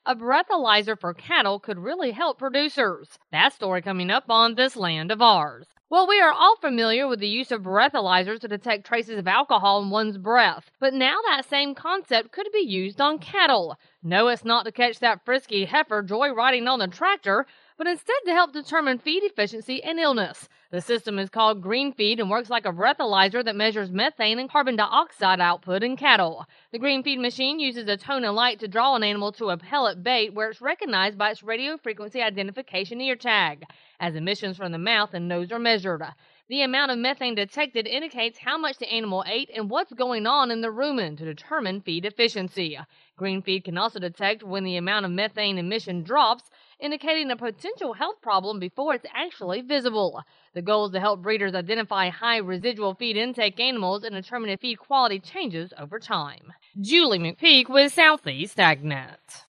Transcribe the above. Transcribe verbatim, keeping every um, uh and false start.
a breathalyzer for cattle could really help producers. That story coming up on This Land of Ours. Well, we are all familiar with the use of breathalyzers to detect traces of alcohol in one's breath, but now that same concept could be used on cattle. No, it's not to catch that frisky heifer joyriding on the tractor, but instead to help determine feed efficiency and illness. The system is called GreenFeed and works like a breathalyzer that measures methane and carbon dioxide output in cattle. The GreenFeed machine uses a tone of light to draw an animal to a pellet bait where it's recognized by its radio frequency identification ear tag, as emissions from the mouth and nose are measured. The amount of methane detected indicates how much the animal ate and what's going on in the rumen to determine feed efficiency. GreenFeed can also detect when the amount of methane emission drops, indicating a potential health problem before it's actually visible. The goal is to help breeders identify high residual feed intake animals and determine if feed quality changes over time. Julie McPeak with Southeast AgNet.